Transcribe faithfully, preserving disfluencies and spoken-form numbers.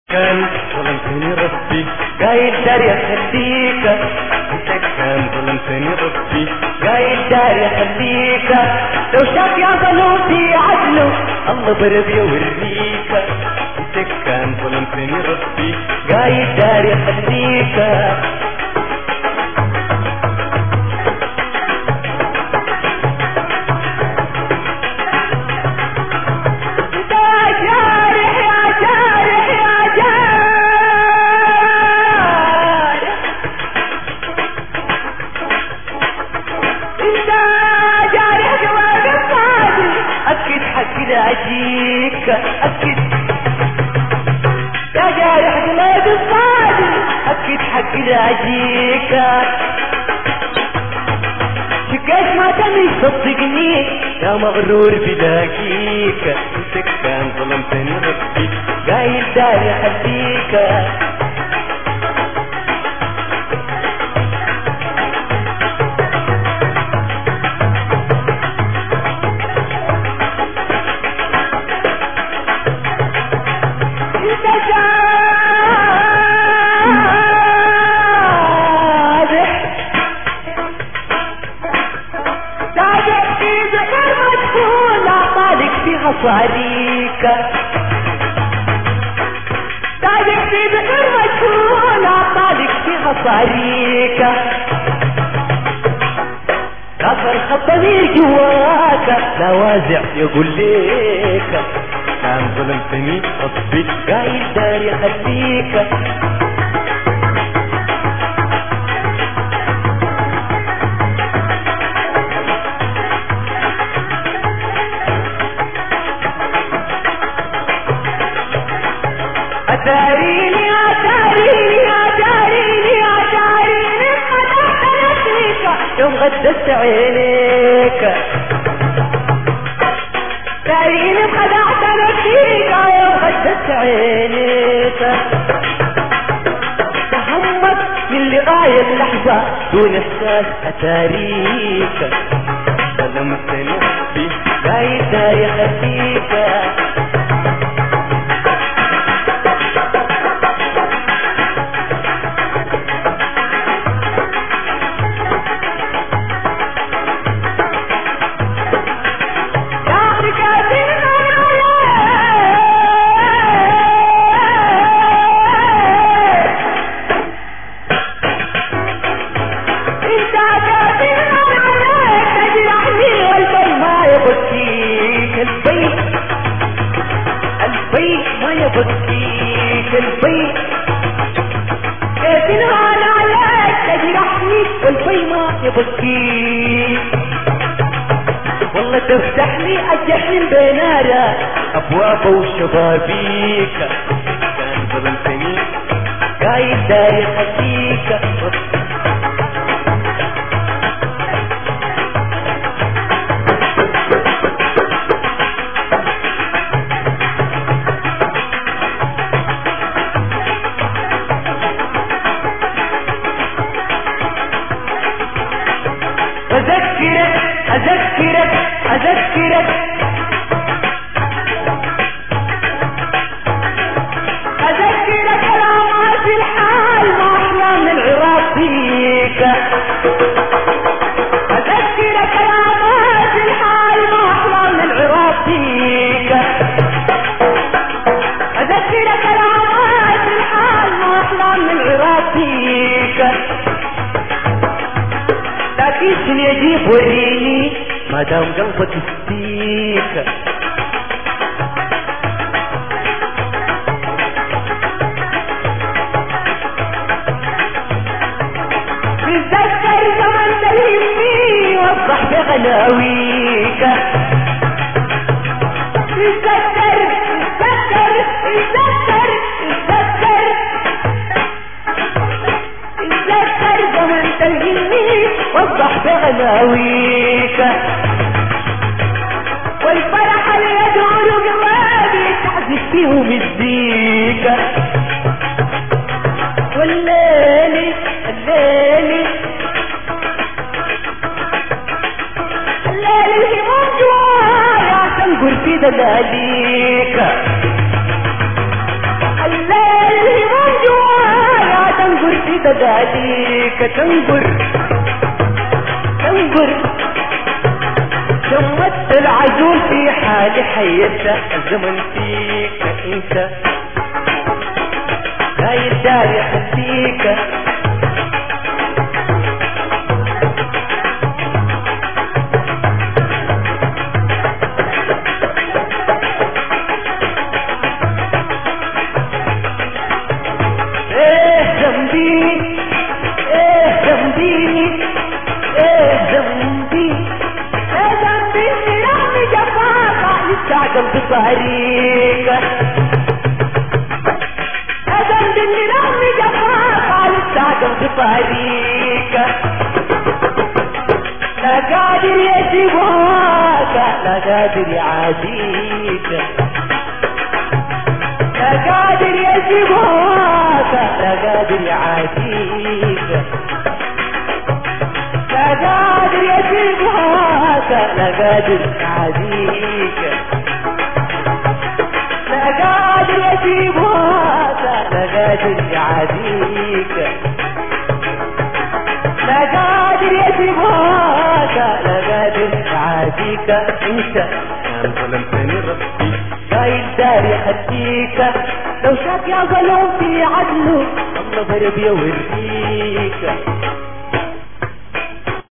كان ظلمتني ربي قايل داري اخليك، انت كان ظلمتني ربي قايل داري اخليك، لو شاف يا ظلومتي عدله الله برد يوريك، انت كان ظلمتني ربي قايل داري اخليك. اجيك اكيد يا جارح قلبي الصادق، اكيد حقي اجيك، شقيت ما تمي صدقني يا مغرور بلاقيك، انت كان ظلمتني ربي قايل داري اخليك. صاريك تاجك في بحر مجهول عطالك فيها صاريك، كسر خطني جواك لا وازع يقول ليك، كان ظلمتني ربي قايل داري اخليك. أتاريني أتاريني أتاريني أتاريني خدعت نفسيك يوم غدست عينيك، تاريني خدعت نفسيك يوم غدست عينيك، تهمت من لغاية اللحظة دون إحساس أتاريك، ظلمتني ربي قايل داري أخليك. ما يبكيك البي كيف انهان عليك تجرحني والبي ما يبكيك، والله تفتح لي الجحيم بينارا ابوابه وشبابيك، كان ظلمتني قايل داري اخليك. أذكرك أذكرك أذكرك أذكرك علامات الحال ما أحلى من العراق فيك، أذكرك علامات الحال ما أحلى من العراق فيك، أذكرك علامات الحال ما أحلى من العراق فيك، لكن يجيب وريني ما دام قلبك يستيك، تتذكر زمن تهمني وافرح بغلاويك، تتذكر تتذكر تتذكر تتذكر تتذكر زمن تهمني وافرح بغلاويك، والفرح اللي يدعو قرابي تعزف فيهم الزيك، والليلي الليلي الليلي الهموم جوايا تنقر في دلاليك، الليلي دقاليك تنقر تنقر شمت العزول في حال حيته الزمن فيك انت هاي الدار يخليك ايه ذنبي ايه ذنبي ايه ذنبي ايه ذنبي رامي جفاك يستعجل بطريقه ايه ذنبي رامي جفاك يستعجل بطريقه لا قادر يجيبك لا قادر يعاديك لا قادر يجيبك لا قادر يعاديك لا قادر يجيبك لا قادر يعاديك لا قادر يجيبك لا قادر يعاديك لا قادر يجيبك لا قادر يعاديك انت كان ظلمتني ربي هاي الدار يخليك لو شاف يا ظلم في عدله الله ضرب يوريك